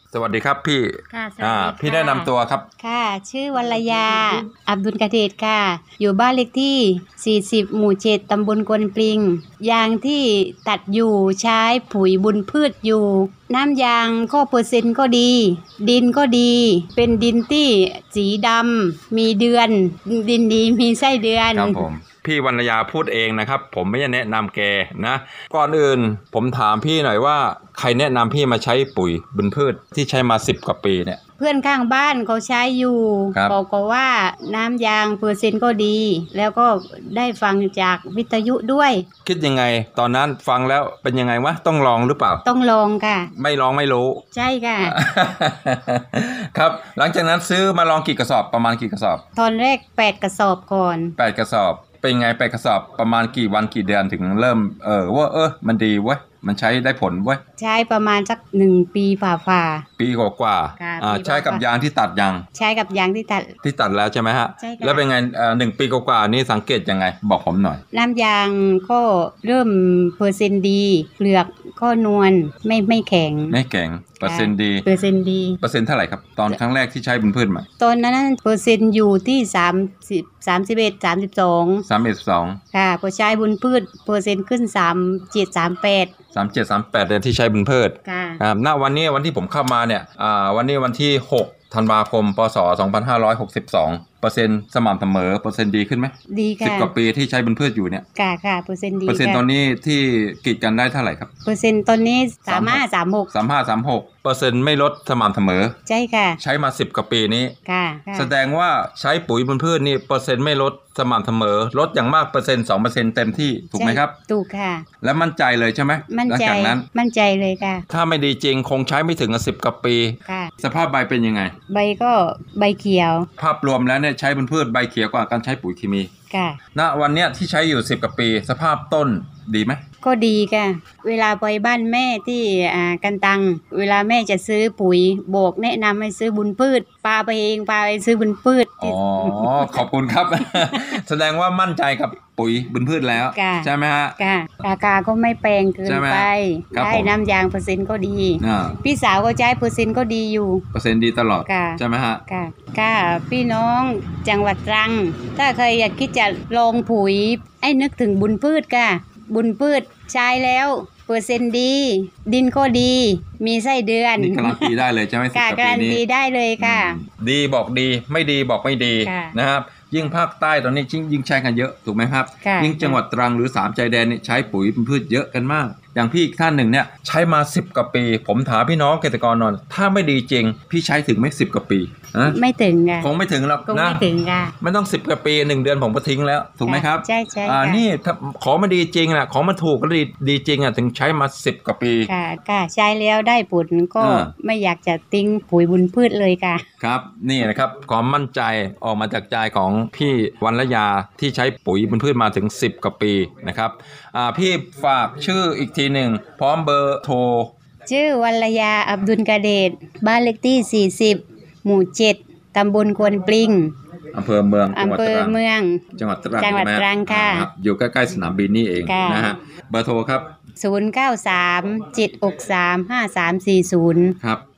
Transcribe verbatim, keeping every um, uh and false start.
สวัสดีครับพี่ค่ะสวัสดีอ่าค่ะพี่แนะนำตัวครับค่ะชื่อวรยาอับดุลกะเดชค่ะอยู่บ้านเลขที่สี่สิบหมู่เจ็ดตำบลกวนปลิงยางที่ตัดอยู่ใช้ปุ๋ยบุญพืชอยู่น้ำยางก็เปอร์เซ็นต์ก็ดี ดินก็ดีเป็นดินที่สีดำมีเดือนดินดีมีไส้เดือนครับผมพี่วรรยาพูดเองนะครับผมไม่ได้แนะนำแกนะก่อนอื่นผมถามพี่หน่อยว่าใครแนะนำพี่มาใช้ปุ๋ยบุญพืชที่ใช้มาสิบกว่าปีเนี่ยเพื่อนข้างบ้านเขาใช้อยู่บอกก็ว่าน้ำยางเปอร์เซ็นต์ก็ดี แล้วก็ได้ฟังจากวิทยุด้วยคิดยังไงตอนนั้นฟังแล้วเป็นยังไงวะต้องลองหรือเปล่าต้องลองค่ะไม่ลองไม่รู้ใช่ค่ะครับหลังจากนั้นซื้อมาลองกี่กระสอบประมาณกี่กระสอบตอนแรกแปดกระสอบก่อนแปดกระสอบเป็นไงแปดกระสอบประมาณกี่วันกี่เดือนถึงเริ่มเออว่าเออมันดีเว้ยมันใช้ได้ผลเว้ยใช้ประมาณสักหนึ่งปีฝ่าฝ่าปีกว่ากว่าอ่าใช้กับยางที่ตัดยางใช้กับยางที่ตัดที่ตัดแล้วใช่ไหมฮะใช่ค่ะแล้วเป็นไงเอ่อหนึ่งปีกว่าๆนี่สังเกตยังไงบอกผมหน่อยน้ำยางก็เริ่มเปอร์เซ็นต์ดีเปลือกก็นวลไม่ไม่แข็งไม่แข็งเปอร์เซ็นต์ดีเปอร์เซ็นต์ดีเปอร์เซ็นต์เท่าไหร่ครับตอนครั้งแรกที่ใช้บุญพืชมาตอนนั้นเปอร์เซ็นต์อยู่ที่สามสิบสามสิบเอ็ดสามสิบสองสามเอ็ดสองค่ะพอใช้บุญพืชเปอร์เซ็นต์ขึ้นสามเจ็ดสามแปดสามเจ็ดสามแปดเดือนที่ใช้บุญพืชค่ะอ่าณวันนี้วันที่ผมเข้ามาเนี่ยอ่าวันนี้วันที่หกธันวาคมพศสองพันห้าร้อยหกสิบสองเปอร์เซ็นต์สม่ำเสมอเปอร์เซ็นต์ดีขึ้นไหมดีค่ะสิบกว่าปีที่ใช้บุญพืชอยู่เนี่ยค่ะค่ะเปอร์เซ็นต์ดีเปอร์เซ็นต์ตอนนี้ที่กีดกันได้เท่าไหร่ครับเปอร์เซ็นต์ตอนนี้สามห้าสามหกสามห้าสามหกเปอร์เซ็นต์ไม่ลดสม่ำเสมอใช่ค่ะใช้มาสิบกว่าปีนี้ค่ะแสดงว่าใช้ปุ๋ยบุญพืชนี่เปอร์เซ็นต์ไม่ลดสม่ำเสมอลดอย่างมากเปอร์เซ็นต์สองเปอร์เซ็นต์เต็มที่ถูกไหมครับถูกค่ะแล้วมั่นใจเลยใช่ไหมมั่นใจหลังจากนั้นมั่นใจเลยค่ะถ้าไม่ดีจริงคงใช้ไม่ถึงสิบกว่าปีค่ะสภาพใบเป็นยังไงใบก็ใบเขียวภาพรวมแล้วเนี่ยใช้บุญพืชใบเขียวกว่าการใช้ปุ๋ยเคมีค่ะณวันเนี้ยที่ใช้อยู่สิบกว่าปีสภาพต้นดีไหมก็ดีค่ะเวลาไปบ้านแม่ที่อ่ากันตังเวลาแม่จะซื้อปุ๋ยโบกแนะนำให้ซื้อบุญพืชปาไปเองปาไปซื้อบุญพืชอ๋อขอบคุณครับ แสดงว่ามั่นใจกับปุ๋ยบุญพืชแล้วใช่ไหมฮะค่ะราคาก็ไม่แพงเกินไปได้น้ำยางเปอร์เซ็นต์ก็ดีพี่สาวก็ใช้เปอร์เซ็นต์ก็ดีอยู่เปอร์เซ็นต์ดีตลอดใช่ไหมฮะค่ะค่ะพี่น้องจังหวัดตรังถ้าใครอยากคิดจะลงปุ๋ยให้นึกถึงบุญพืชค่ะบุญพืชใช้แล้วเปอร์เซ็นต์ดีดินก็ดีมีไส้เดือนนี่การันตีได้เลยใช่ไหมสิบกว่าปีนี้การันตีได้เลยค่ะดีบอกดีไม่ดีบอกไม่ดีนะครับยิ่งภาคใต้ตอนนี้ยิ่งใช้กันเยอะถูกไหมครับยิ่งจังหวัดตรังหรือสามชายแดนนี่ใช้ปุ๋ยพืชเยอะกันมากอย่างพี่อีกท่านหนึ่งเนี่ยใช้มาสิบกว่าปีผมถามพี่น้องเกษตรกรนอนถ้าไม่ดีจริงพี่ใช้ถึงไม่สิบกว่าปีไม่ถึงค่ะคงไม่ถึงหรอกนะไม่ถึงค่ะไม่ต้องสิบกว่าปีหนึ่งเดือนผมก็ทิ้งแล้วถูกไหมครับใช่ใช่อ่านี่ของมันดีจริงนะของมันถูกก็ดีดีจริงอ่ะถึงใช้มาสิบกว่าปีค่ะค่ะใช้แล้วได้ผลก็ไม่อยากจะทิ้งปุ๋ยบุญพืชเลยค่ะครับนี่นะครับความมั่นใจออกมาจากใจของพี่วรรยาที่ใช้ปุ๋ยบุญพืชมาถึงสิบกว่าปีนะครับอ่าพี่ฝากชื่ออีกทีหนึ่งพร้อมเบอร์โทรชื่อวรยาอับดุลกะเดชบ้านเลขที่สี่สิบหมู่เจ็ดตำบลควนปลิงอำเภอเมืองอำเภอเมืองจังหวัดตรังจังหวัดตรังค่ะอยู่ใกล้ๆสนามบินนี่เองนะฮะเบอร์โทรครับศูนย์ เก้า สาม เจ็ด หก สาม ห้า สาม สี่ ศูนย์ครับ